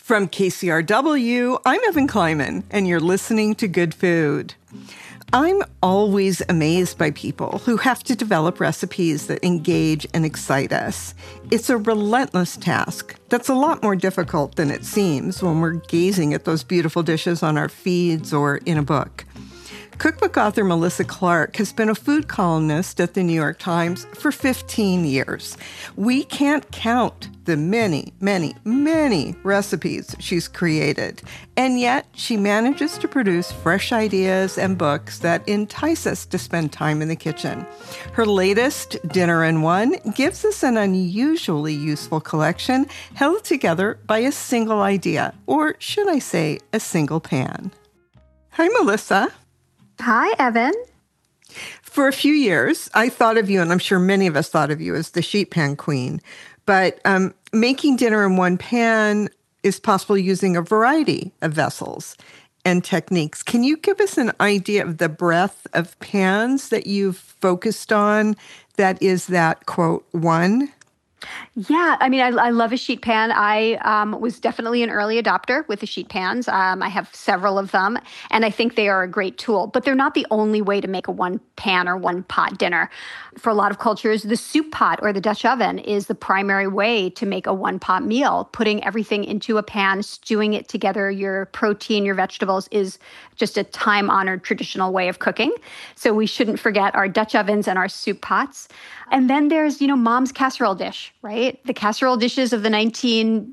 From KCRW, I'm Evan Kleiman, and you're listening to Good Food. I'm always amazed by people who have to develop recipes that engage and excite us. It's a relentless task that's a lot more difficult than it seems when we're gazing at those beautiful dishes on our feeds or in a book. Cookbook author Melissa Clark has been a food columnist at the New York Times for 15 years. We can't count the many, many, many recipes she's created, and yet she manages to produce fresh ideas and books that entice us to spend time in the kitchen. Her latest, Dinner in One, gives us an unusually useful collection held together by a single idea, or should I say, a single pan. Hi, Melissa. Hi, Evan. For a few years, I thought of you, and I'm sure many of us thought of you as the sheet pan queen. But making dinner in one pan is possible using a variety of vessels and techniques. Can you give us an idea of the breadth of pans that you've focused on that is that, quote, one? Yeah, I mean, I love a sheet pan. I was definitely an early adopter with the sheet pans. I have several of them, and I think they are a great tool. But they're not the only way to make a one-pan or one-pot dinner. For a lot of cultures, the soup pot or the Dutch oven is the primary way to make a one-pot meal. Putting everything into a pan, stewing it together, your protein, your vegetables, is just a time-honored traditional way of cooking. So we shouldn't forget our Dutch ovens and our soup pots. And then there's, mom's casserole dish, right? The casserole dishes of the 1930s,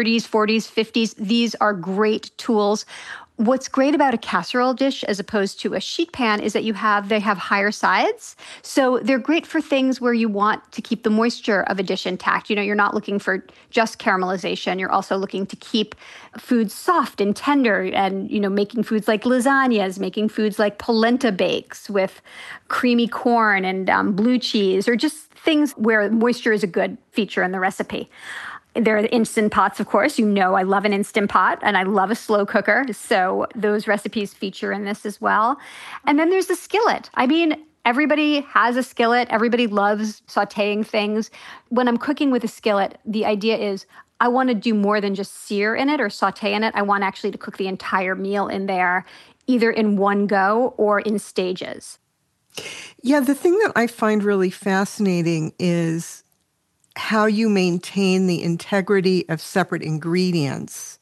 40s, 50s, these are great tools. What's great about a casserole dish as opposed to a sheet pan is that they have higher sides. So they're great for things where you want to keep the moisture of a dish intact. You're not looking for just caramelization. You're also looking to keep foods soft and tender and, making foods like lasagnas, making foods like polenta bakes with creamy corn and blue cheese, or just things where moisture is a good feature in the recipe. There are the Instant Pots, of course. I love an Instant Pot, and I love a slow cooker. So those recipes feature in this as well. And then there's the skillet. I mean, everybody has a skillet. Everybody loves sautéing things. When I'm cooking with a skillet, the idea is I want to do more than just sear in it or sauté in it. I want actually to cook the entire meal in there, either in one go or in stages. Yeah, the thing that I find really fascinating is how you maintain the integrity of separate ingredients,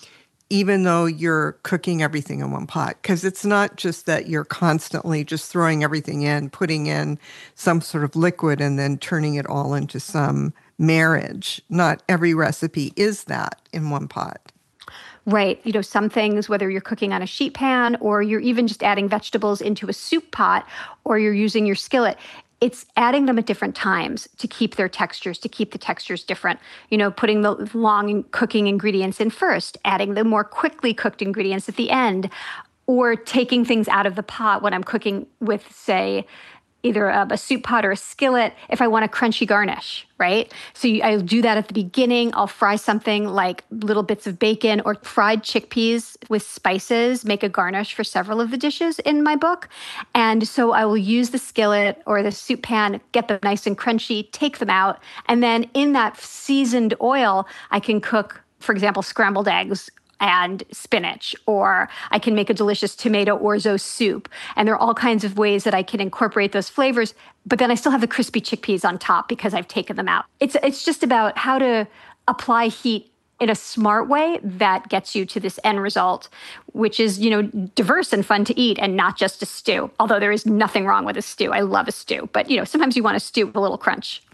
even though you're cooking everything in one pot. Because it's not just that you're constantly just throwing everything in, putting in some sort of liquid, and then turning it all into some marriage. Not every recipe is that in one pot. Right. Some things, whether you're cooking on a sheet pan or you're even just adding vegetables into a soup pot or you're using your skillet, it's adding them at different times to keep their textures, to keep the textures different. Putting the long cooking ingredients in first, adding the more quickly cooked ingredients at the end, or taking things out of the pot when I'm cooking with, say, either a soup pot or a skillet if I want a crunchy garnish, right? So I'll do that at the beginning. I'll fry something like little bits of bacon or fried chickpeas with spices, make a garnish for several of the dishes in my book. And so I will use the skillet or the soup pan, get them nice and crunchy, take them out. And then in that seasoned oil, I can cook, for example, scrambled eggs and spinach, or I can make a delicious tomato orzo soup. And there are all kinds of ways that I can incorporate those flavors, but then I still have the crispy chickpeas on top because I've taken them out. It's just about how to apply heat in a smart way that gets you to this end result, which is, diverse and fun to eat and not just a stew. Although there is nothing wrong with a stew. I love a stew, but sometimes you want a stew with a little crunch.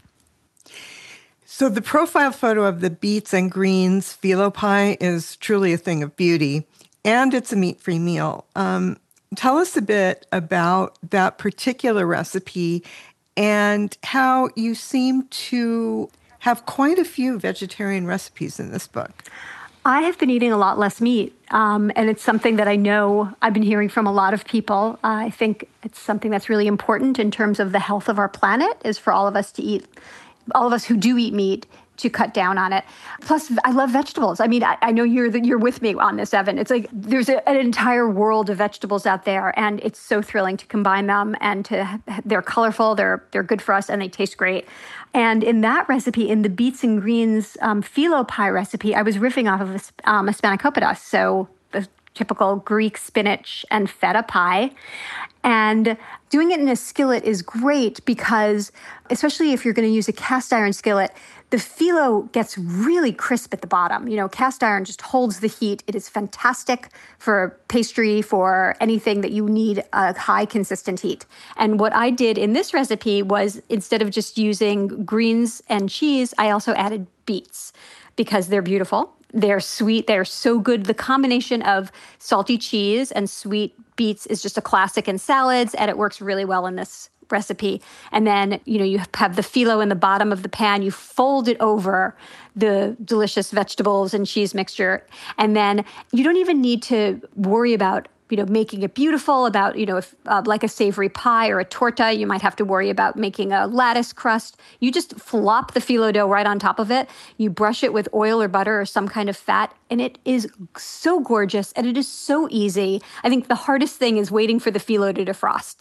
So the profile photo of the beets and greens phyllo pie is truly a thing of beauty, and it's a meat-free meal. Tell us a bit about that particular recipe and how you seem to have quite a few vegetarian recipes in this book. I have been eating a lot less meat, and it's something that I know I've been hearing from a lot of people. I think it's something that's really important in terms of the health of our planet, is for all of us to eat. All of us who do eat meat to cut down on it. Plus, I love vegetables. I mean, I know you're with me on this, Evan. It's like there's an entire world of vegetables out there, and it's so thrilling to combine them. And they're colorful, they're good for us, and they taste great. And in that recipe, in the beets and greens phyllo pie recipe, I was riffing off of a spanakopita, so the typical Greek spinach and feta pie. And doing it in a skillet is great because, especially if you're going to use a cast iron skillet, the phyllo gets really crisp at the bottom. Cast iron just holds the heat. It is fantastic for pastry, for anything that you need a high consistent heat. And what I did in this recipe was, instead of just using greens and cheese, I also added beets because they're beautiful. They're sweet. They're so good. The combination of salty cheese and sweet beets is just a classic in salads, and it works really well in this recipe. And then, you have the phyllo in the bottom of the pan. You fold it over the delicious vegetables and cheese mixture. And then you don't even need to worry about making it beautiful, about, if like a savory pie or a torta, you might have to worry about making a lattice crust. You just flop the phyllo dough right on top of it. You brush it with oil or butter or some kind of fat, and it is so gorgeous, and it is so easy. I think the hardest thing is waiting for the phyllo to defrost.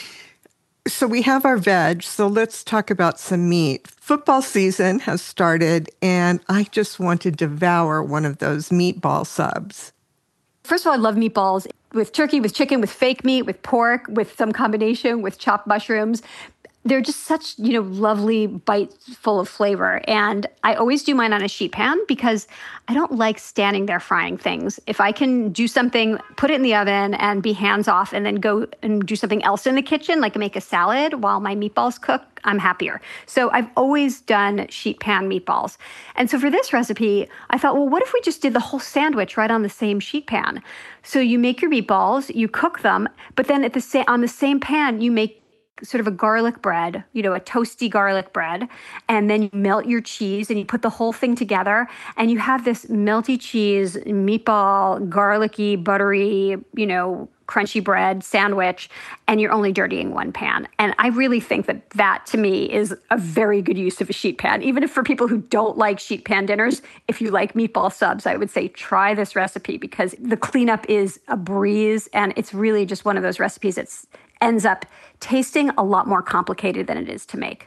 So we have our veg, so let's talk about some meat. Football season has started, and I just want to devour one of those meatball subs. First of all, I love meatballs with turkey, with chicken, with fake meat, with pork, with some combination, with chopped mushrooms. They're just such, lovely bites full of flavor. And I always do mine on a sheet pan because I don't like standing there frying things. If I can do something, put it in the oven and be hands off, and then go and do something else in the kitchen, like make a salad while my meatballs cook, I'm happier. So I've always done sheet pan meatballs. And so for this recipe, I thought, well, what if we just did the whole sandwich right on the same sheet pan? So you make your meatballs, you cook them, but then on the same pan, you make sort of a garlic bread, a toasty garlic bread, and then you melt your cheese and you put the whole thing together, and you have this melty cheese, meatball, garlicky, buttery, crunchy bread sandwich, and you're only dirtying one pan. And I really think that to me is a very good use of a sheet pan. Even if for people who don't like sheet pan dinners, if you like meatball subs, I would say try this recipe because the cleanup is a breeze, and it's really just one of those recipes that ends up tasting a lot more complicated than it is to make.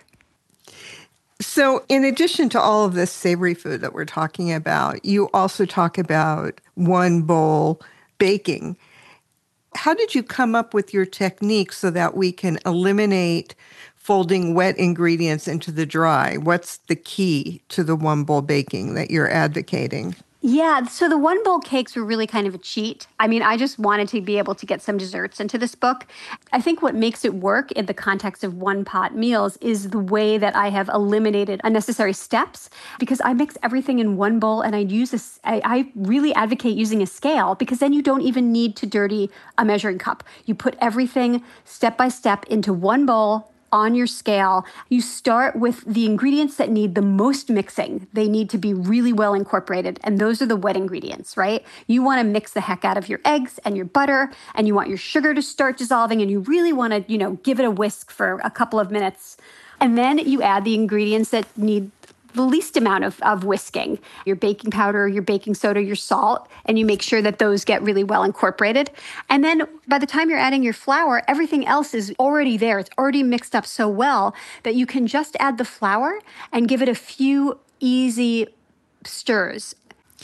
So in addition to all of this savory food that we're talking about, you also talk about one bowl baking. How did you come up with your technique so that we can eliminate folding wet ingredients into the dry? What's the key to the one bowl baking that you're advocating? Yeah, so the one bowl cakes were really kind of a cheat. I mean, I just wanted to be able to get some desserts into this book. I think what makes it work in the context of one pot meals is the way that I have eliminated unnecessary steps, because I mix everything in one bowl, and I really advocate using a scale, because then you don't even need to dirty a measuring cup. You put everything step by step into one bowl on your scale. You start with the ingredients that need the most mixing. They need to be really well incorporated, and those are the wet ingredients, right? You want to mix the heck out of your eggs and your butter, and you want your sugar to start dissolving, and you really want to, give it a whisk for a couple of minutes. And then you add the ingredients that need the least amount of whisking, your baking powder, your baking soda, your salt, and you make sure that those get really well incorporated. And then by the time you're adding your flour, everything else is already there. It's already mixed up so well that you can just add the flour and give it a few easy stirs.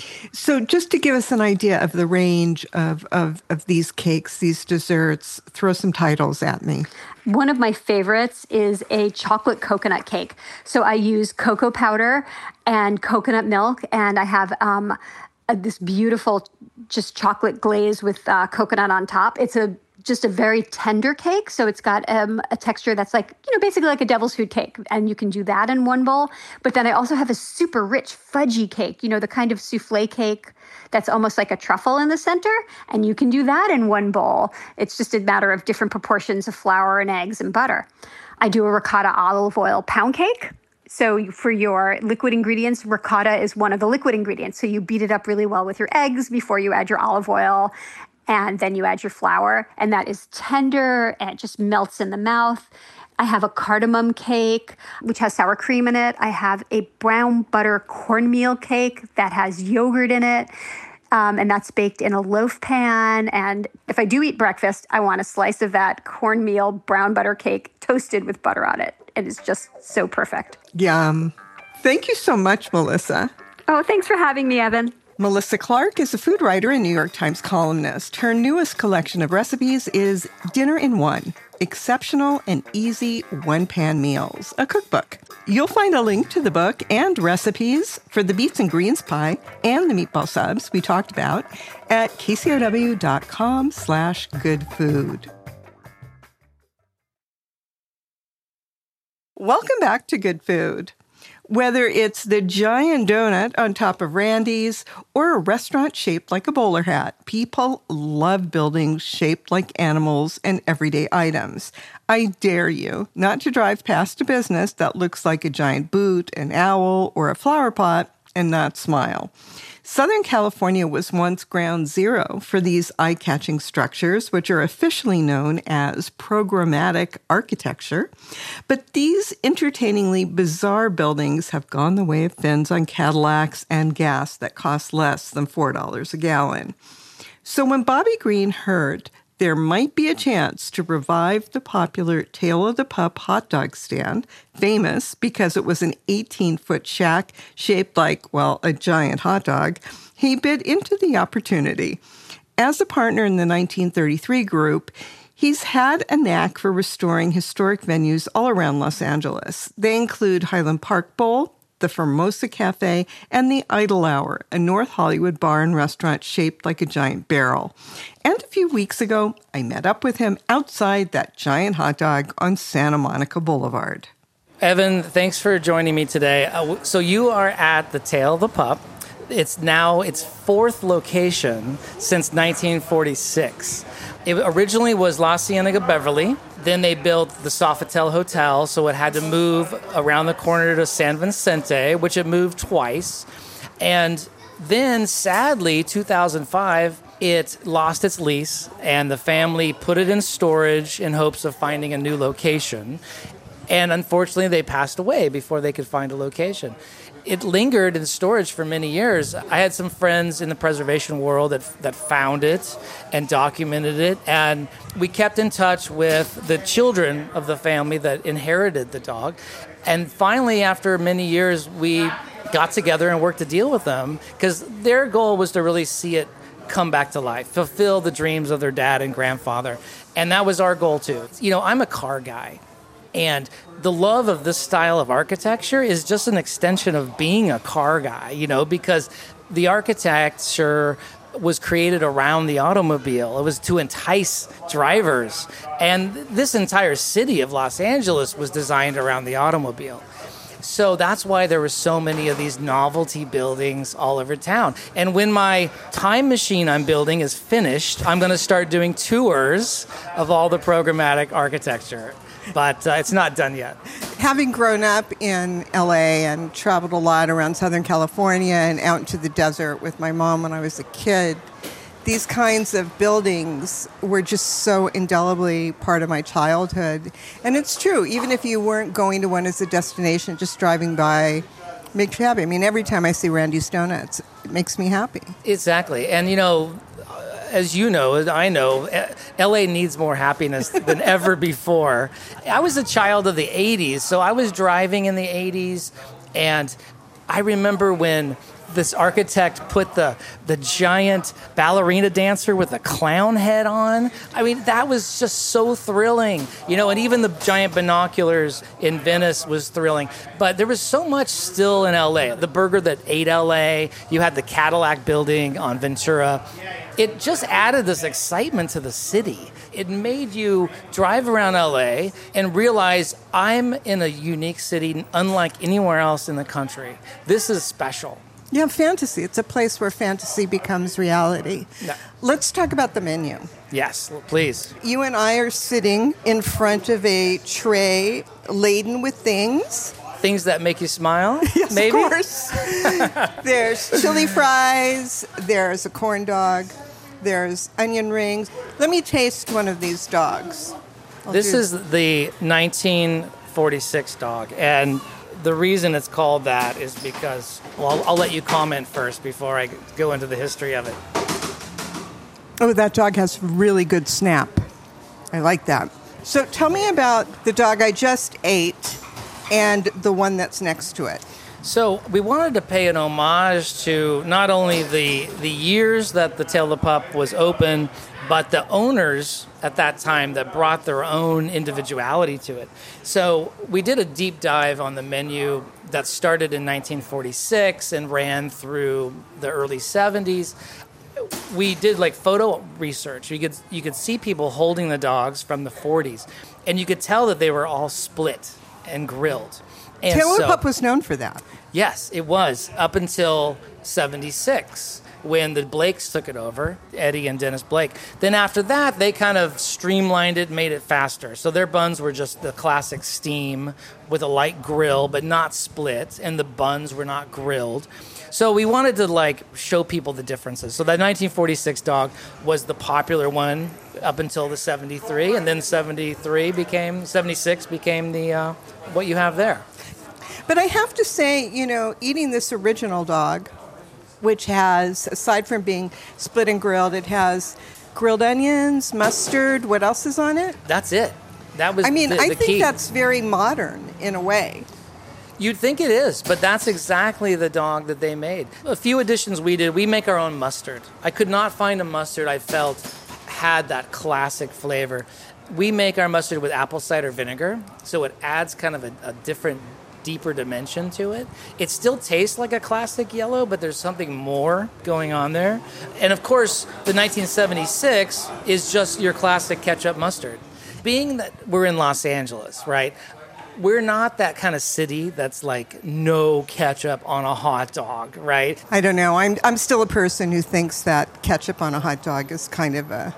So just to give us an idea of the range of these cakes, these desserts, throw some titles at me. One of my favorites is a chocolate coconut cake. So I use cocoa powder and coconut milk, and I have this beautiful just chocolate glaze with coconut on top. It's just a very tender cake. So it's got a texture that's like, basically like a devil's food cake. And you can do that in one bowl. But then I also have a super rich fudgy cake, the kind of souffle cake that's almost like a truffle in the center. And you can do that in one bowl. It's just a matter of different proportions of flour and eggs and butter. I do a ricotta olive oil pound cake. So for your liquid ingredients, ricotta is one of the liquid ingredients. So you beat it up really well with your eggs before you add your olive oil. And then you add your flour, and that is tender and it just melts in the mouth. I have a cardamom cake, which has sour cream in it. I have a brown butter cornmeal cake that has yogurt in it. And that's baked in a loaf pan. And if I do eat breakfast, I want a slice of that cornmeal brown butter cake toasted with butter on it. It is just so perfect. Yum. Thank you so much, Melissa. Oh, thanks for having me, Evan. Melissa Clark is a food writer and New York Times columnist. Her newest collection of recipes is Dinner in One, Exceptional and Easy One-Pan Meals, a cookbook. You'll find a link to the book and recipes for the beets and greens pie and the meatball subs we talked about at kcow.com/goodfood. Welcome back to Good Food. Whether it's the giant donut on top of Randy's or a restaurant shaped like a bowler hat, people love buildings shaped like animals and everyday items. I dare you not to drive past a business that looks like a giant boot, an owl, or a flower pot and not smile. Southern California was once ground zero for these eye-catching structures, which are officially known as programmatic architecture. But these entertainingly bizarre buildings have gone the way of fins on Cadillacs and gas that cost less than $4 a gallon. So when Bobby Green heard there might be a chance to revive the popular Tail of the Pup hot dog stand, famous because it was an 18-foot shack shaped like, well, a giant hot dog, he bid into the opportunity. As a partner in the 1933 group, he's had a knack for restoring historic venues all around Los Angeles. They include Highland Park Bowl, the Formosa Cafe, and the Idle Hour, a North Hollywood bar and restaurant shaped like a giant barrel. And a few weeks ago, I met up with him outside that giant hot dog on Santa Monica Boulevard. Evan, thanks for joining me today. So you are at the Tail of the Pup. It's now its fourth location since 1946. It originally was La Cienega Beverly. Then they built the Sofitel Hotel, so it had to move around the corner to San Vicente, which it moved twice. And then, sadly, 2005, it lost its lease, and the family put it in storage in hopes of finding a new location. And unfortunately, they passed away before they could find a location. It lingered in storage for many years. I had some friends in the preservation world that found it and documented it, and we kept in touch with the children of the family that inherited the dog. And finally, after many years, we got together and worked to deal with them because their goal was to really see it come back to life, fulfill the dreams of their dad and grandfather. And that was our goal too. You know, I'm a car guy. And the love of this style of architecture is just an extension of being a car guy, you know, because the architecture was created around the automobile. It was to entice drivers. And this entire city of Los Angeles was designed around the automobile. So that's why there were so many of these novelty buildings all over town. And when my time machine I'm building is finished, I'm going to start doing tours of all the programmatic architecture. But it's not done yet. Having grown up in LA and traveled a lot around Southern California and out into the desert with my mom when I was a kid, these kinds of buildings were just so indelibly part of my childhood. And it's true, even if you weren't going to one as a destination, just driving by makes you happy. I mean, every time I see Randy's Donuts, it makes me happy. Exactly. And, you know, as you know, as I know, LA needs more happiness than ever before. I was a child of the 80s, so I was driving in the 80s, and I remember when this architect put the giant ballerina dancer with a clown head on. I mean, that was just so thrilling. You know, and even the giant binoculars in Venice was thrilling. But there was so much still in LA. The burger that ate LA, you had the Cadillac building on Ventura. It just added this excitement to the city. It made you drive around LA and realize I'm in a unique city unlike anywhere else in the country. This is special. Yeah, fantasy. It's a place where fantasy becomes reality. Yeah. Let's talk about the menu. Yes, please. You and I are sitting in front of a tray laden with things. Things that make you smile? Yes, maybe? Of course. There's chili fries. There's a corn dog. There's onion rings. Let me taste one of these dogs. This is the 1946 dog, and the reason it's called that is because, well, I'll let you comment first before I go into the history of it. Oh, that dog has really good snap. I like that. So tell me about the dog I just ate and the one that's next to it. So we wanted to pay an homage to not only the years that the Tail of the Pup was open, but the owners at that time that brought their own individuality to it. So we did a deep dive on the menu that started in 1946 and ran through the early 70s. We did like photo research. You could see people holding the dogs from the 40s, and you could tell that they were all split and grilled. And Tail of the Pup was known for that. Yes, it was, up until 76, when the Blakes took it over, Eddie and Dennis Blake. Then after that, they kind of streamlined it, made it faster. So their buns were just the classic steam with a light grill, but not split, and the buns were not grilled. So we wanted to like show people the differences. So that 1946 dog was the popular one up until the 73, and then 76 became the what you have there. But I have to say, eating this original dog, which has, aside from being split and grilled, it has grilled onions, mustard. What else is on it? That's it. That was I think key. That's very modern in a way. You'd think it is, but that's exactly the dog that they made. A few additions we did. We make our own mustard. I could not find a mustard I felt had that classic flavor. We make our mustard with apple cider vinegar, so it adds kind of a different, deeper dimension to it. It still tastes like a classic yellow, but there's something more going on there. And of course, the 1976 is just your classic ketchup mustard. Being that we're in Los Angeles, right? We're not that kind of city that's like no ketchup on a hot dog, right? I don't know. I'm still a person who thinks that ketchup on a hot dog is kind of a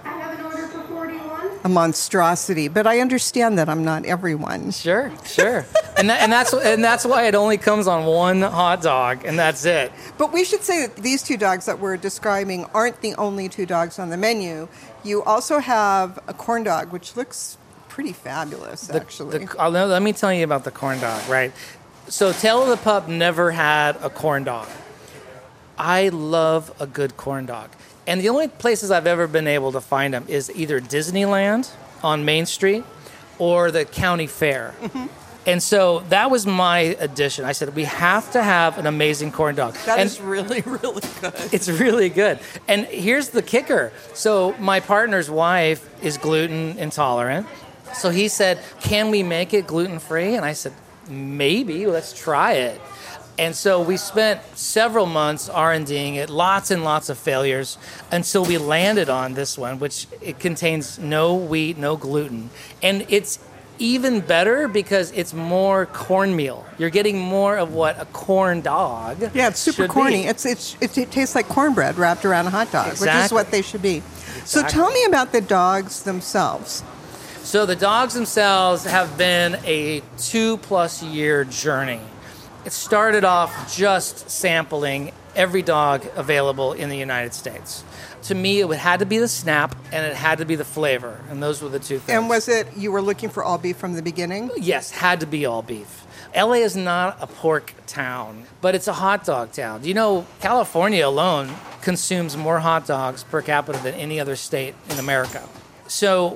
monstrosity, but I understand that I'm not everyone. Sure. and that's why it only comes on one hot dog, and that's it. But we should say that these two dogs that we're describing aren't the only two dogs on the menu. You also have a corn dog, which looks pretty fabulous, actually. Let me tell you about the corn dog, right? So Tail of the Pup never had a corn dog. I love a good corn dog. And the only places I've ever been able to find them is either Disneyland on Main Street or the county fair. Mm-hmm. And so that was my addition. I said, we have to have an amazing corn dog. That is really, really good. It's really good. And here's the kicker. So my partner's wife is gluten intolerant. So he said, can we make it gluten-free? And I said, maybe, let's try it. And so we spent several months R&Ding it, lots and lots of failures, until we landed on this one, which it contains no wheat, no gluten. And it's even better because it's more cornmeal. You're getting more of what a corn dog Yeah, it's super corny. It tastes like cornbread wrapped around a hot dog, exactly. Which is what they should be. Exactly. So tell me about the dogs themselves. So the dogs themselves have been a 2+ year journey. It started off just sampling every dog available in the United States. To me, it had to be the snap and it had to be the flavor, and those were the two things. And was it you were looking for all beef from the beginning? Yes, had to be all beef. LA is not a pork town, but it's a hot dog town. You know, California alone consumes more hot dogs per capita than any other state in America. So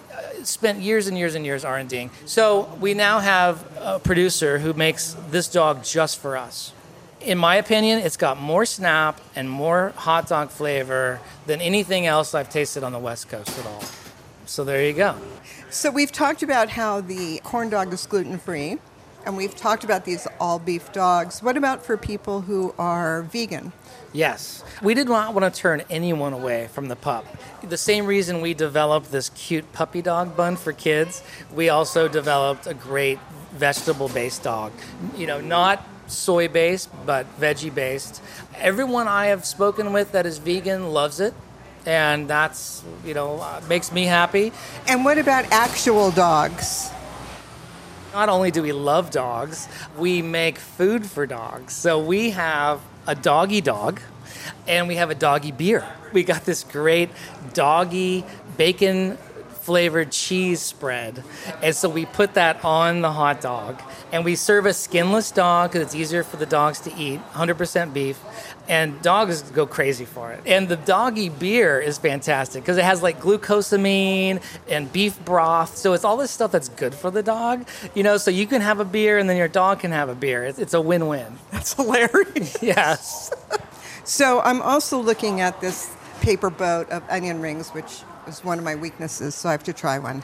spent years and years and years R&Ding. So we now have a producer who makes this dog just for us. In my opinion, it's got more snap and more hot dog flavor than anything else I've tasted on the West Coast at all. So there you go. So we've talked about how the corn dog is gluten-free, and we've talked about these all-beef dogs. What about for people who are vegan? Yes. We did not want to turn anyone away from the pup. The same reason we developed this cute puppy dog bun for kids, we also developed a great vegetable-based dog. You know, not soy-based, but veggie-based. Everyone I have spoken with that is vegan loves it, and that's, makes me happy. And what about actual dogs? Not only do we love dogs, we make food for dogs. So we have a doggy dog, and we have a doggy beer. We got this great doggy bacon flavored cheese spread. And so we put that on the hot dog. And we serve a skinless dog because it's easier for the dogs to eat, 100% beef. And dogs go crazy for it. And the doggy beer is fantastic because it has like glucosamine and beef broth. So it's all this stuff that's good for the dog, so you can have a beer and then your dog can have a beer. It's a win-win. That's hilarious. Yes. So I'm also looking at this paper boat of onion rings, which is one of my weaknesses, so I have to try one.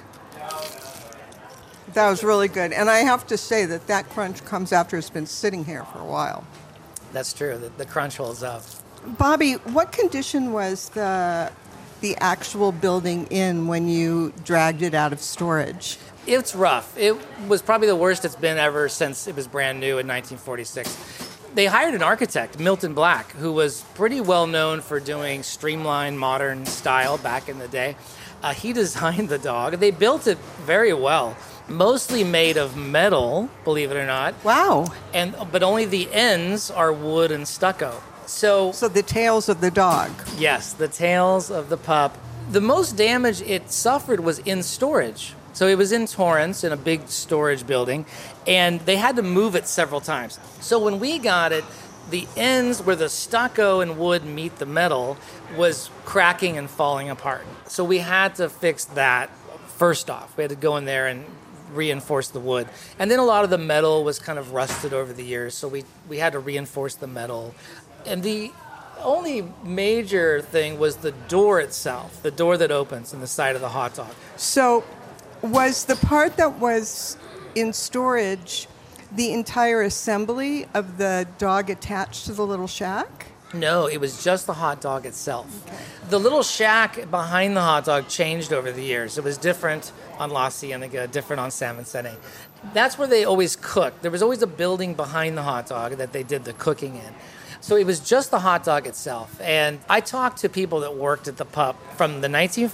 That was really good. And I have to say that crunch comes after it's been sitting here for a while. That's true. The crunch holds up. Bobby, what condition was the actual building in when you dragged it out of storage? It's rough. It was probably the worst it's been ever since it was brand new in 1946. They hired an architect, Milton Black, who was pretty well known for doing streamlined, modern style back in the day. He designed the dog. They built it very well. Mostly made of metal, believe it or not. Wow. But only the ends are wood and stucco. So the tails of the dog. Yes, the tails of the pup. The most damage it suffered was in storage. So it was in Torrance in a big storage building, and they had to move it several times. So when we got it, the ends where the stucco and wood meet the metal was cracking and falling apart. So we had to fix that first off. We had to go in there and reinforce the wood. And then a lot of the metal was kind of rusted over the years, so we had to reinforce the metal. And the only major thing was the door itself, the door that opens in the side of the hot dog. So was the part that was in storage the entire assembly of the dog attached to the little shack? No, it was just the hot dog itself. Okay. The little shack behind the hot dog changed over the years. It was different on La Cienega, different on San Vicente. That's where they always cooked. There was always a building behind the hot dog that they did the cooking in. So it was just the hot dog itself. And I talked to people that worked at the Pup from the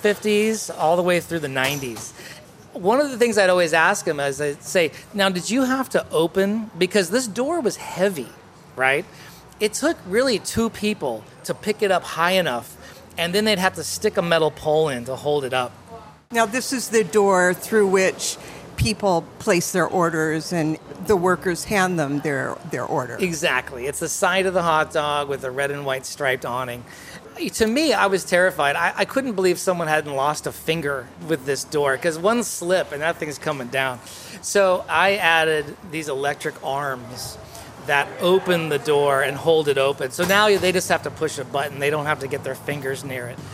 1950s all the way through the 90s. One of the things I'd always ask them is I'd say, now, did you have to open? Because this door was heavy, right? It took really two people to pick it up high enough, and then they'd have to stick a metal pole in to hold it up. Now, this is the door through which people place their orders and the workers hand them their order. Exactly. It's the side of the hot dog with the red and white striped awning. To me, I was terrified. I couldn't believe someone hadn't lost a finger with this door, because one slip and that thing's coming down. So I added these electric arms that open the door and hold it open. So now they just have to push a button. They don't have to get their fingers near it.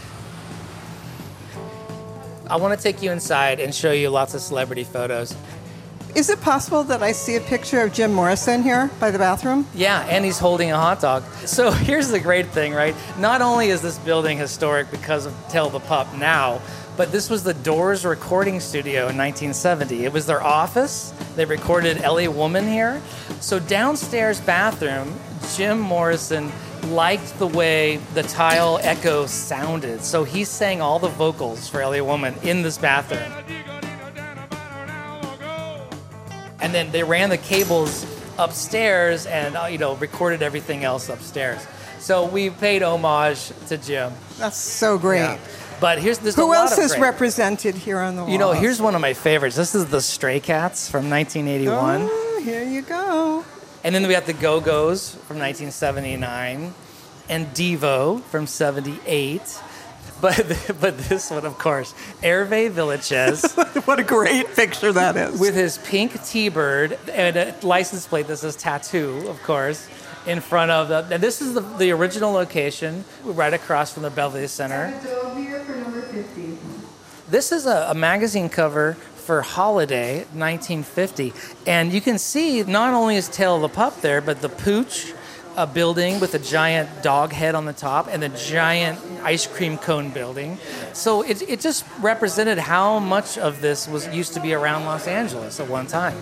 I want to take you inside and show you lots of celebrity photos. Is it possible that I see a picture of Jim Morrison here by the bathroom? Yeah, and he's holding a hot dog. So here's the great thing, right? Not only is this building historic because of Tail the Pup now, but this was the Doors recording studio in 1970. It was their office. They recorded L.A. Woman here. So downstairs bathroom, Jim Morrison liked the way the tile echo sounded. So he sang all the vocals for L.A. Woman in this bathroom. And then they ran the cables upstairs and recorded everything else upstairs. So we paid homage to Jim. That's so great. Yeah. But there's who else is represented here on the wall? Here's one of my favorites. This is the Stray Cats from 1981. Oh, here you go. And then we got the Go-Go's from 1979 and Devo from 78. But this one, of course, Hervé Villechaize. What a great picture that is. With his pink T-bird and a license plate that says Tattoo, of course, in front of and this is the original location, right across from the Bellevue Center. Here for number 50. This is a magazine cover for Holiday 1950. And you can see not only is Tail of the Pup there, but the Pooch, a building with a giant dog head on the top and a giant ice cream cone building. So it just represented how much of this used to be around Los Angeles at one time.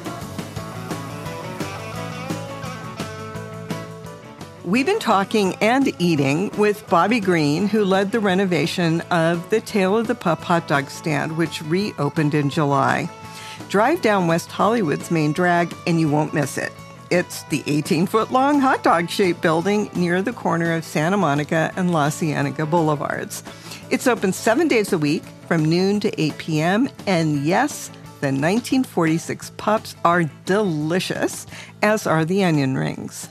We've been talking and eating with Bobby Green, who led the renovation of the Tail of the Pup hot dog stand, which reopened in July. Drive down West Hollywood's main drag and you won't miss it. It's the 18-foot-long hot dog-shaped building near the corner of Santa Monica and La Cienega Boulevards. It's open 7 days a week from noon to 8 p.m. And yes, the 1946 pups are delicious, as are the onion rings.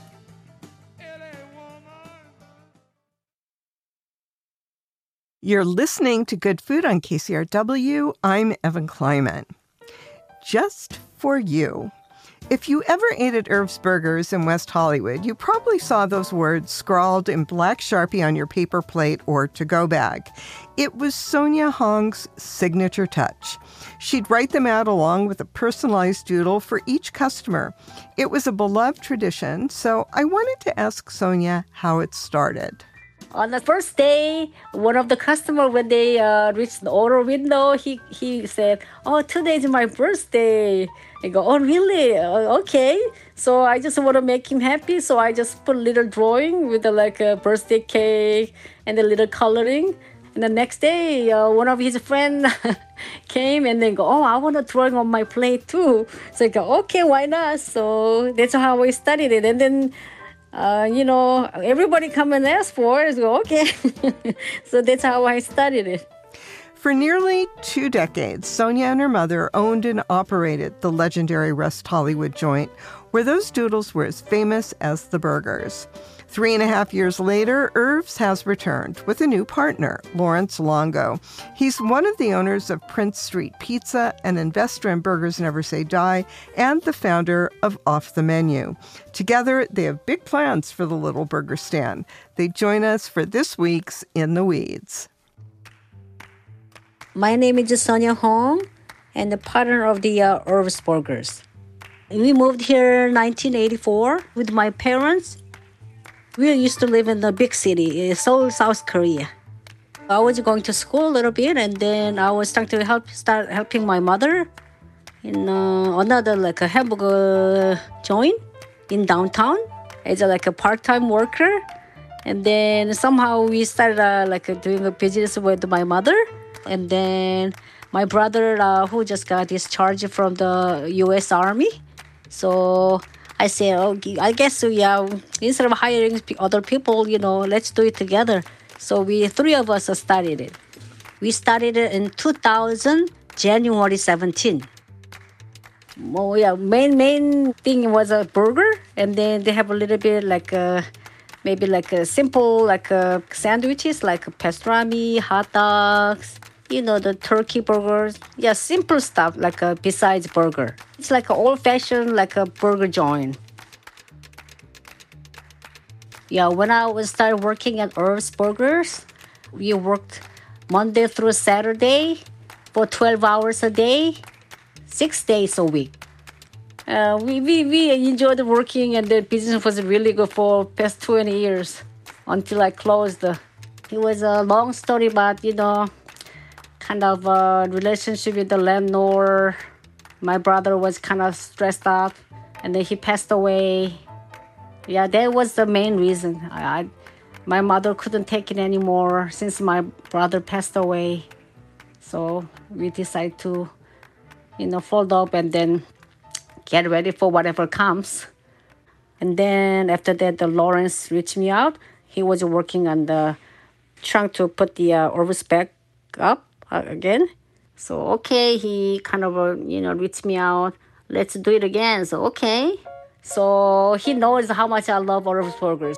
You're listening to Good Food on KCRW. I'm Evan Kleiman. Just for you. If you ever ate at Irv's Burgers in West Hollywood, you probably saw those words scrawled in black Sharpie on your paper plate or to-go bag. It was Sonia Hong's signature touch. She'd write them out along with a personalized doodle for each customer. It was a beloved tradition, so I wanted to ask Sonia how it started. On the first day, one of the customers, when they reached the order window, he said, "Oh, today is my birthday." I go, "Oh, really? Okay." So I just want to make him happy. So I just put a little drawing with a birthday cake and a little coloring. And the next day, one of his friends came and they go, "Oh, I want a drawing on my plate too." So I go, "Okay, why not?" So that's how we studied it. And then everybody come and ask for it. So, okay. So that's how I studied it. For nearly 2 decades, Sonia and her mother owned and operated the legendary West Hollywood joint, where those doodles were as famous as the burgers. 3.5 years later, Irv's has returned with a new partner, Lawrence Longo. He's one of the owners of Prince Street Pizza, an investor in Burgers Never Say Die, and the founder of Off the Menu. Together, they have big plans for the little burger stand. They join us for this week's In the Weeds. My name is Sonia Hong, and the partner of the Irv's Burgers. We moved here in 1984 with my parents. We used to live in the big city, Seoul, South Korea. I was going to school a little bit, and then I was starting to start helping my mother in another a hamburger joint in downtown as a part-time worker. And then somehow we started doing a business with my mother. And then my brother, who just got discharged from the U.S. Army. So I said, I guess, instead of hiring other people, let's do it together. So three of us started it. We started it in 2000, January 17. Main thing was a burger. And then they have a little bit maybe a simple sandwiches, like pastrami, hot dogs, the turkey burgers. Yeah, simple stuff, besides burger. It's like an old-fashioned, a burger joint. Yeah, when I started working at Irv's Burgers, we worked Monday through Saturday for 12 hours a day, 6 days a week. We enjoyed working, and the business was really good for past 20 years until I closed. It was a long story, but, kind of a relationship with the landlord. My brother was kind of stressed out, and then he passed away. Yeah, that was the main reason. My mother couldn't take it anymore since my brother passed away. So we decided to, fold up and then get ready for whatever comes. And then after that, the Lawrence reached me out. He was working on trying to put the Irv's back up again. So, okay, he kind of, reached me out. Let's do it again. So, okay. So he knows how much I love Irv's Burgers.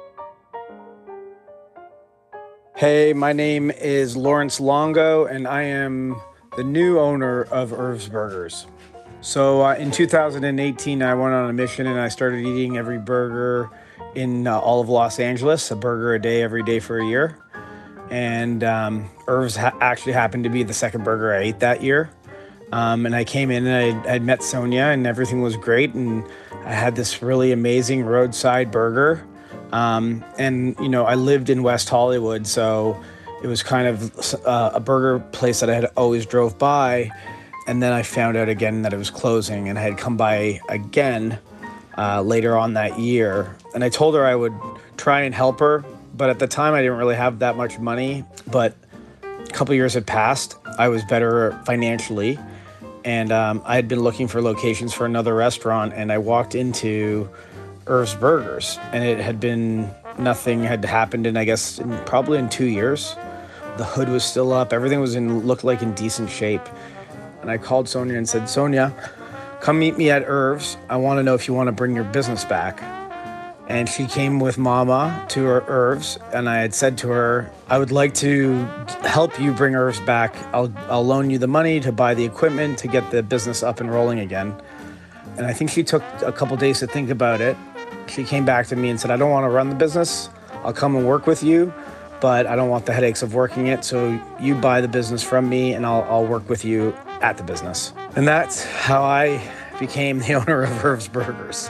Hey, my name is Lawrence Longo, and I am the new owner of Irv's Burgers. So in 2018, I went on a mission and I started eating every burger in all of Los Angeles, a burger a day every day for a year. And Irv's actually happened to be the second burger I ate that year. And I came in and I'd met Sonia and everything was great. And I had this really amazing roadside burger. And, I lived in West Hollywood, so it was kind of a burger place that I had always drove by. And then I found out again that it was closing, and I had come by again later on that year. And I told her I would try and help her, but at the time I didn't really have that much money. But a couple years had passed. I was better financially, and I had been looking for locations for another restaurant, and I walked into Irv's Burgers, and it had been, nothing had happened in, I guess, probably in 2 years. The hood was still up. Everything looked like in decent shape. And I called Sonia and said, Sonia, come meet me at Irv's. I want to know if you want to bring your business back. And she came with Mama to Irv's, and I had said to her, I would like to help you bring Irv's back. I'll loan you the money to buy the equipment to get the business up and rolling again. And I think she took a couple days to think about it. She came back to me and said, I don't want to run the business. I'll come and work with you, but I don't want the headaches of working it. So you buy the business from me, and I'll work with you at the business. And that's how I became the owner of Irv's Burgers.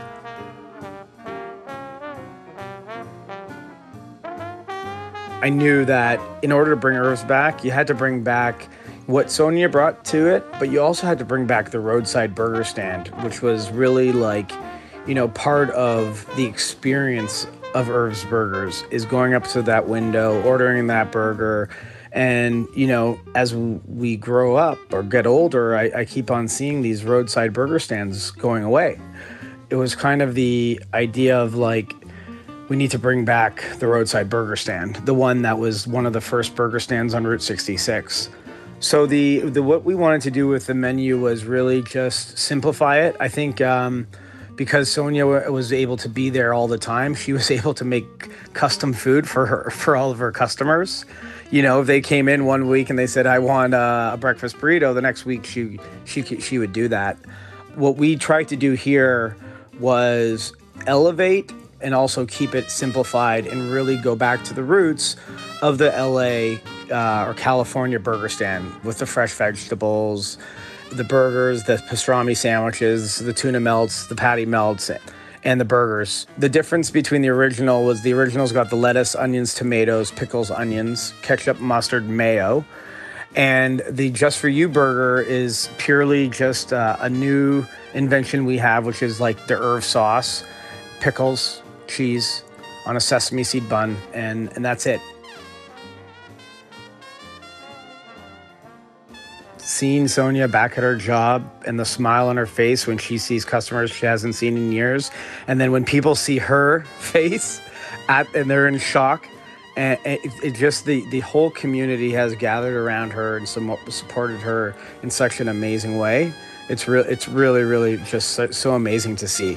I knew that in order to bring Irv's back, you had to bring back what Sonia brought to it, but you also had to bring back the roadside burger stand, which was really part of the experience of Irv's Burgers, is going up to that window, ordering that burger. And, as we grow up or get older, I keep on seeing these roadside burger stands going away. It was kind of the idea of we need to bring back the roadside burger stand, the one that was one of the first burger stands on Route 66. So the what we wanted to do with the menu was really just simplify it. I think because Sonia was able to be there all the time, she was able to make custom food for all of her customers. If they came in one week and they said, I want a breakfast burrito, the next week she would do that. What we tried to do here was elevate and also keep it simplified and really go back to the roots of the LA or California burger stand with the fresh vegetables, the burgers, the pastrami sandwiches, the tuna melts, the patty melts, and the burgers. The difference between the original was the original's got the lettuce, onions, tomatoes, pickles, onions, ketchup, mustard, mayo. And the Just For You burger is purely just a new invention we have, which is like the Irv sauce, pickles, cheese on a sesame seed bun, and that's it. Seeing Sonia back at her job and the smile on her face when she sees customers she hasn't seen in years, and then when people see her face and they're in shock, and it just the whole community has gathered around her and supported her in such an amazing way. It's really just so amazing to see.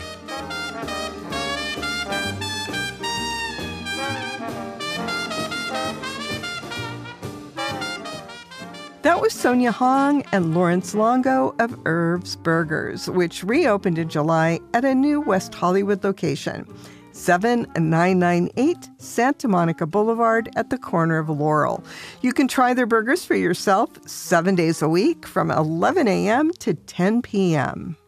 That was Sonia Hong and Lawrence Longo of Irv's Burgers, which reopened in July at a new West Hollywood location, 7998 Santa Monica Boulevard at the corner of Laurel. You can try their burgers for yourself 7 days a week from 11 a.m. to 10 p.m.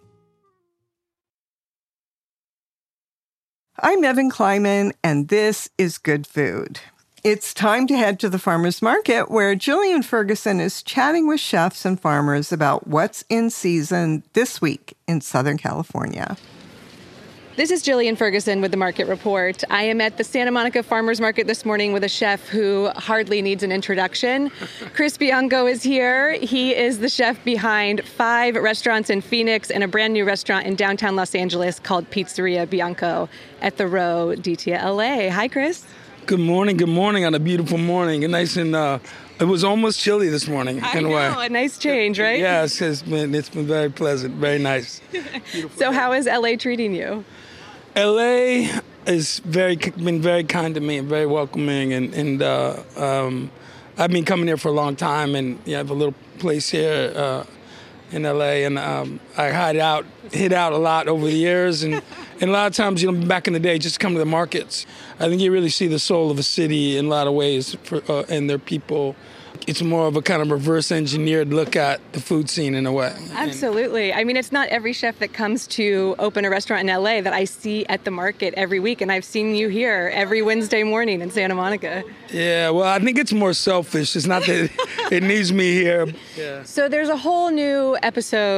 I'm Evan Kleiman, and this is Good Food. It's time to head to the farmers market, where Jillian Ferguson is chatting with chefs and farmers about what's in season this week in Southern California. This is Jillian Ferguson with the Market Report. I am at the Santa Monica Farmers Market this morning with a chef who hardly needs an introduction. Chris Bianco is here. He is the chef behind 5 restaurants in Phoenix and a brand new restaurant in downtown Los Angeles called Pizzeria Bianco at the Row DT LA. Hi, Chris. Good morning on a beautiful morning. Nice and it was almost chilly this morning in a way. I know, a nice change, right? Yes, it's been very pleasant, very nice. So how is LA treating you? LA has been very kind to me and very welcoming, and I've been coming here for a long time, and I have a little place here in LA, and I hid out a lot over the years, and a lot of times, back in the day, just come to the markets. I think you really see the soul of a city in a lot of ways, and their people. It's more of a kind of reverse engineered look at the food scene in a way. Absolutely. I mean, it's not every chef that comes to open a restaurant in LA that I see at the market every week, and I've seen you here every Wednesday morning in Santa Monica. Yeah, well, I think it's more selfish. It's not that it needs me here. Yeah. So there's a whole new episode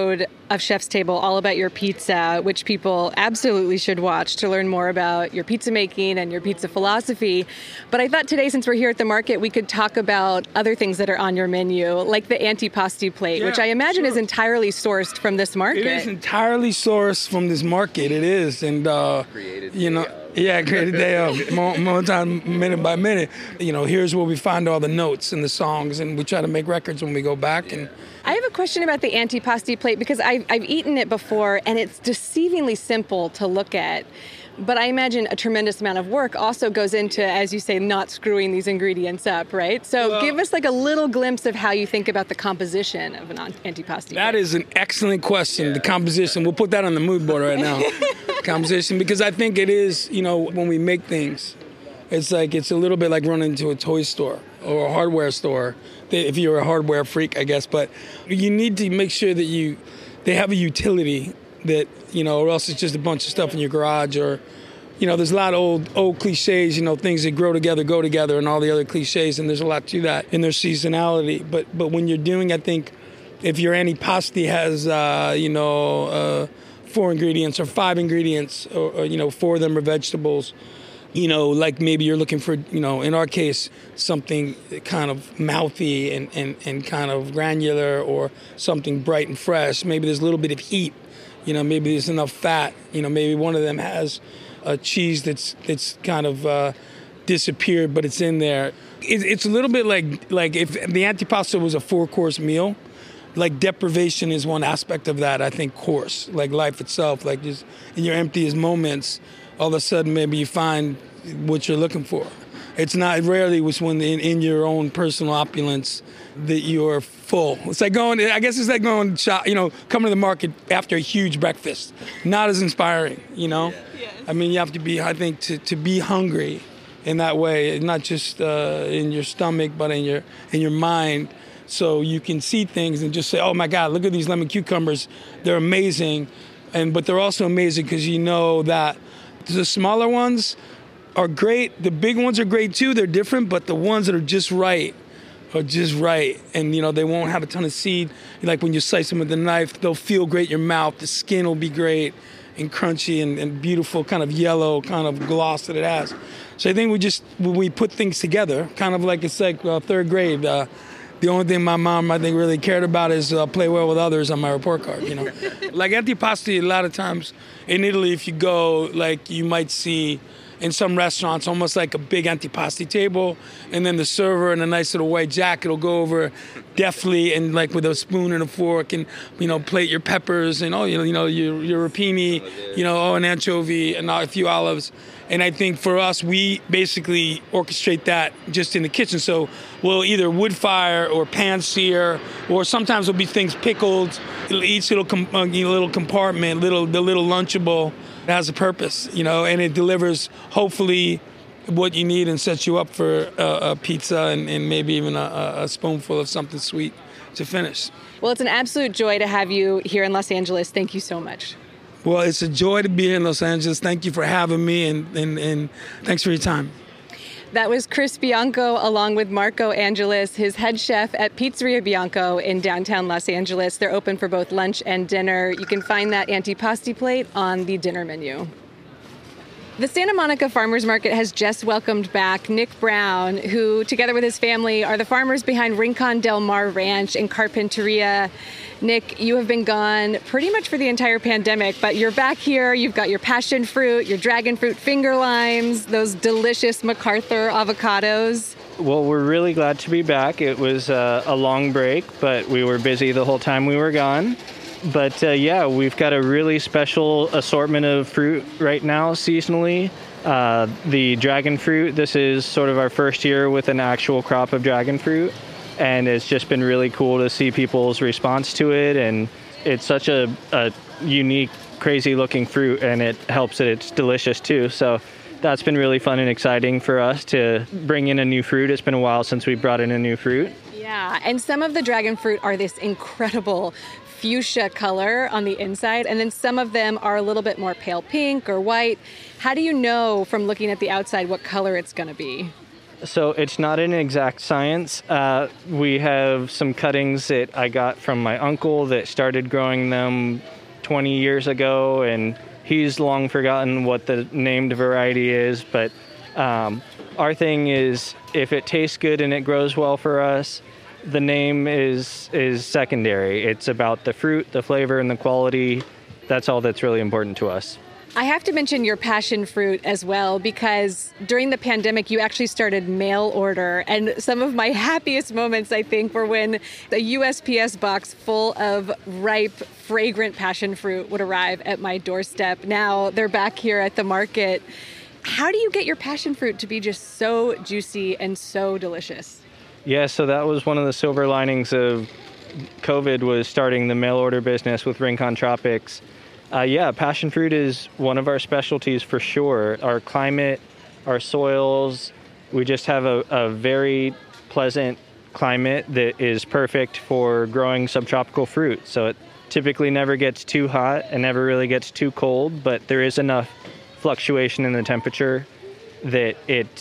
of Chef's Table all about your pizza, which people absolutely should watch to learn more about your pizza making and your pizza philosophy. But I thought today, since we're here at the market, we could talk about other things that are on your menu, like the antipasti plate, which I imagine is entirely sourced from this market. It is entirely sourced from this market. It is. And, created day of, more time, minute by minute. Here's where we find all the notes and the songs, and we try to make records when we go back. And I have a question about the antipasti plate, because I've eaten it before, and it's deceivingly simple to look at. But I imagine a tremendous amount of work also goes into, as you say, not screwing these ingredients up, right? So give us like a little glimpse of how you think about the composition of an antipasti. That is an excellent question, the composition. We'll put that on the mood board right now, composition, because I think it is, when we make things, it's a little bit like running into a toy store or a hardware store, if you're a hardware freak, I guess. But you need to make sure that they have a utility that, or else it's just a bunch of stuff in your garage, or, there's a lot of old cliches, things that go together, and all the other cliches, and there's a lot to that in their seasonality. But when you're doing, I think, if your antipasti has, 4 ingredients or 5 ingredients, or 4 of them are vegetables, like maybe you're looking for, in our case, something kind of mouthy and kind of granular, or something bright and fresh. Maybe there's a little bit of heat. Maybe there's enough fat. Maybe one of them has a cheese that's kind of disappeared, but it's in there. It's a little bit like if the antipasta was a 4-course meal, like deprivation is one aspect of that, I think, course. Like life itself, like just in your emptiest moments, all of a sudden maybe you find what you're looking for. It's not rarely was when in your own personal opulence that you're full. It's like coming to the market after a huge breakfast. Not as inspiring, Yes. I mean, you have to be, I think, to be hungry in that way, not just in your stomach, but in your mind. So you can see things and just say, oh my God, look at these lemon cucumbers. They're amazing. But they're also amazing because that the smaller ones are great. The big ones are great too. They're different, but the ones that are just right are just right. And, they won't have a ton of seed. Like when you slice them with a knife, they'll feel great in your mouth. The skin will be great and crunchy and beautiful kind of yellow kind of gloss that it has. So I think we put things together, kind of like it's like 3rd grade. The only thing my mom, I think, really cared about is play well with others on my report card, Like antipasti, a lot of times in Italy, if you go, like you might see in some restaurants almost like a big antipasti table, and then the server in a nice little white jacket will go over deftly and like with a spoon and a fork and, plate your peppers and, your rapini, an anchovy and a few olives. And I think for us, we basically orchestrate that just in the kitchen. So we'll either wood fire or pan sear, or sometimes it'll be things pickled. Each little compartment, the little Lunchable, has a purpose, and it delivers hopefully what you need and sets you up for a pizza and maybe even a spoonful of something sweet to finish. Well, it's an absolute joy to have you here in Los Angeles. Thank you so much. Well, it's a joy to be here in Los Angeles. Thank you for having me, and thanks for your time. That was Chris Bianco along with Marco Angelis, his head chef at Pizzeria Bianco in downtown Los Angeles. They're open for both lunch and dinner. You can find that antipasti plate on the dinner menu. The Santa Monica Farmers Market has just welcomed back Nick Brown, who, together with his family, are the farmers behind Rincon Del Mar Ranch in Carpinteria. Nick, you have been gone pretty much for the entire pandemic, but you're back here. You've got your passion fruit, your dragon fruit finger limes, those delicious MacArthur avocados. Well, we're really glad to be back. It was a long break, but we were busy the whole time we were gone. But we've got a really special assortment of fruit right now seasonally. The dragon fruit, this is sort of our first year with an actual crop of dragon fruit. And it's just been really cool to see people's response to it. And it's such a unique, crazy looking fruit, and it helps that it's delicious too. So that's been really fun and exciting for us to bring in a new fruit. It's been a while since we brought in a new fruit. Yeah, and some of the dragon fruit are this incredible fuchsia color on the inside, and then some of them are a little bit more pale pink or white. How do you know from looking at the outside what color it's going to be? So it's not an exact science. We have some cuttings that I got from my uncle that started growing them 20 years ago, and he's long forgotten what the named variety is. But our thing is, if it tastes good and it grows well for us, the name is secondary. It's about the fruit, the flavor, and the quality. That's all that's really important to us. I have to mention your passion fruit as well, because during the pandemic, you actually started mail order. And some of my happiest moments, I think, were when the USPS box full of ripe, fragrant passion fruit would arrive at my doorstep. Now they're back here at the market. How do you get your passion fruit to be just so juicy and so delicious? Yeah, so that was one of the silver linings of COVID, was starting the mail order business with Rincon Tropics. Passion fruit is one of our specialties for sure. Our climate, our soils, we just have a very pleasant climate that is perfect for growing subtropical fruit. So it typically never gets too hot and never really gets too cold, but there is enough fluctuation in the temperature that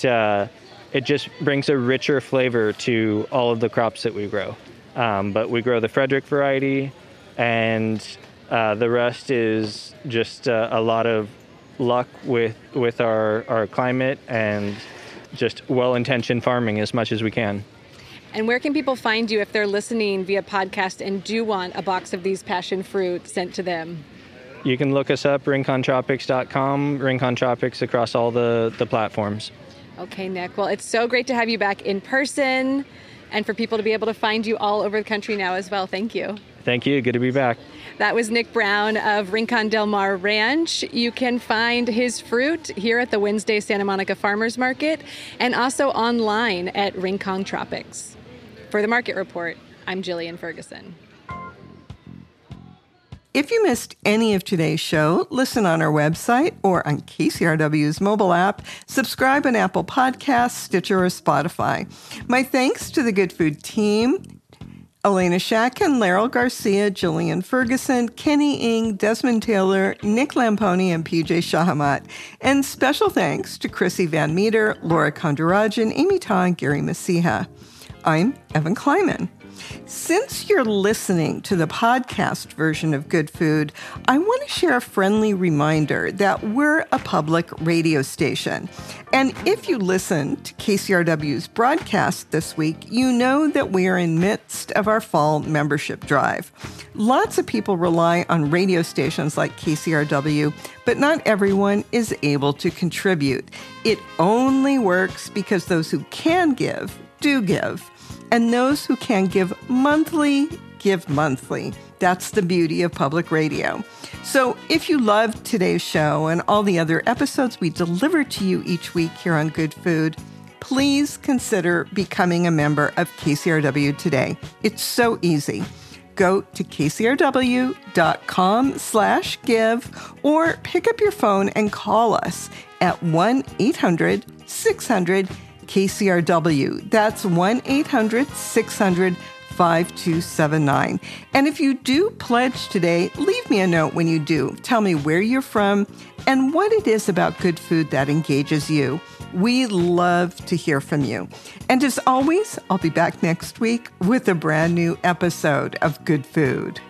it just brings a richer flavor to all of the crops that we grow. But we grow the Frederick variety, and the rest is just a lot of luck with our climate and just well-intentioned farming as much as we can. And where can people find you if they're listening via podcast and do want a box of these passion fruit sent to them? You can look us up, rincontropics.com, Rincon Tropics across all the platforms. Okay, Nick. Well, it's so great to have you back in person and for people to be able to find you all over the country now as well. Thank you. Thank you. Good to be back. That was Nick Brown of Rincon Del Mar Ranch. You can find his fruit here at the Wednesday Santa Monica Farmers Market and also online at Rincon Tropics. For the Market Report, I'm Jillian Ferguson. If you missed any of today's show, listen on our website or on KCRW's mobile app, subscribe on Apple Podcasts, Stitcher, or Spotify. My thanks to the Good Food team, Elena Shatkin, Laryl Garcia, Jillian Ferguson, Kenny Ng, Desmond Taylor, Nick Lamponi, and PJ Shahamat. And special thanks to Chrissy Van Meter, Laura Kondarajan, Amy Ta, and Gary Masiha. I'm Evan Kleiman. Since you're listening to the podcast version of Good Food, I want to share a friendly reminder that we're a public radio station. And if you listen to KCRW's broadcast this week, you know that we are in midst of our fall membership drive. Lots of people rely on radio stations like KCRW, but not everyone is able to contribute. It only works because those who can give, do give. And those who can give monthly. That's the beauty of public radio. So if you loved today's show and all the other episodes we deliver to you each week here on Good Food, please consider becoming a member of KCRW today. It's so easy. Go to kcrw.com/give or pick up your phone and call us at 1-800-600-KCRW. That's 1-800-600-5279. And if you do pledge today, leave me a note when you do. Tell me where you're from and what it is about good food that engages you. We love to hear from you. And as always, I'll be back next week with a brand new episode of Good Food.